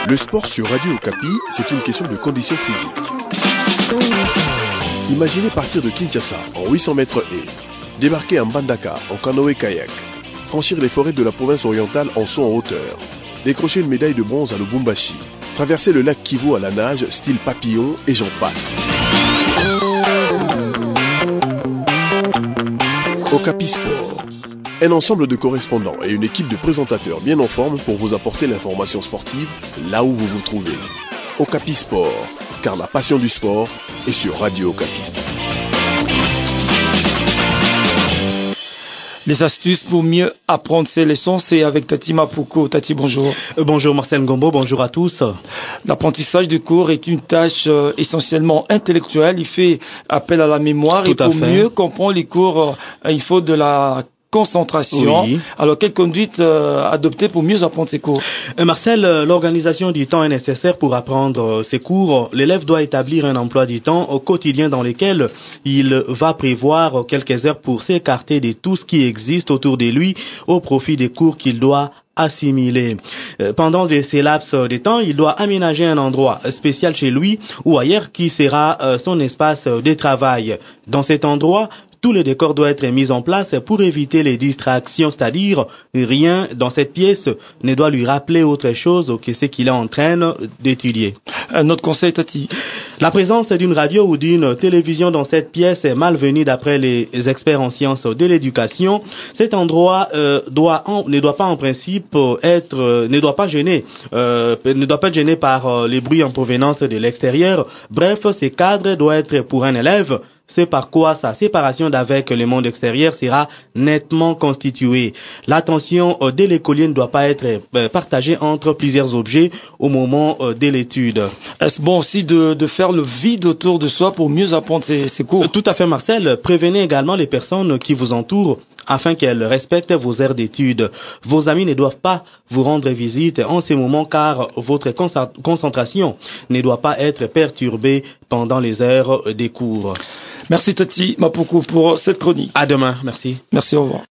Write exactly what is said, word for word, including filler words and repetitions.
Le sport sur Radio Okapi, c'est une question de conditions physiques. Imaginez partir de Kinshasa en huit cents mètres et débarquer à Mbandaka en canoë-kayak, franchir les forêts de la province orientale en saut en hauteur, décrocher une médaille de bronze à Lubumbashi, traverser le lac Kivu à la nage style papillon et j'en passe. Okapi Sport, un ensemble de correspondants et une équipe de présentateurs bien en forme pour vous apporter l'information sportive là où vous vous trouvez. Okapi Sport, car la passion du sport est sur Radio Okapi. Les astuces pour mieux apprendre ses leçons, c'est avec Tati Mapoko. Tati, bonjour. Euh, bonjour Marcel Ngombo, bonjour à tous. L'apprentissage du cours est une tâche euh, essentiellement intellectuelle. Il fait appel à la mémoire. Tout et pour fait. mieux comprendre les cours, euh, il faut de la concentration. Oui. Alors, quelle conduite euh, adopter pour mieux apprendre ses cours? euh, Marcel, euh, l'organisation du temps est nécessaire pour apprendre euh, ses cours. L'élève doit établir un emploi du temps au quotidien dans lequel il va prévoir euh, quelques heures pour s'écarter de tout ce qui existe autour de lui au profit des cours qu'il doit assimilé. Euh, pendant de ces laps de temps, il doit aménager un endroit spécial chez lui ou ailleurs qui sera euh, son espace de travail. Dans cet endroit, tout le décor doit être mis en place pour éviter les distractions, c'est-à-dire rien dans cette pièce ne doit lui rappeler autre chose que ce qu'il est en train d'étudier. Un autre conseil, Tati. La présence d'une radio ou d'une télévision dans cette pièce est malvenue d'après les experts en sciences de l'éducation. Cet endroit euh, doit en, ne doit pas en principe être, euh, ne doit pas gêner, euh, ne doit pas être gêné par euh, les bruits en provenance de l'extérieur. Bref, ce cadre doit être pour un élève. C'est par quoi sa séparation d'avec le monde extérieur sera nettement constituée. L'attention euh, de l'écolier ne doit pas être euh, partagée entre plusieurs objets au moment euh, de l'étude. Est-ce bon aussi de, de faire le vide autour de soi pour mieux apprendre ses, ses cours? Euh, tout à fait, Marcel. Prévenez également les personnes qui vous entourent afin qu'elles respectent vos heures d'études. Vos amis ne doivent pas vous rendre visite en ces moments car votre concentration ne doit pas être perturbée pendant les heures des cours. Merci Tati Mapoko pour cette chronique. À demain, merci. Merci, au revoir.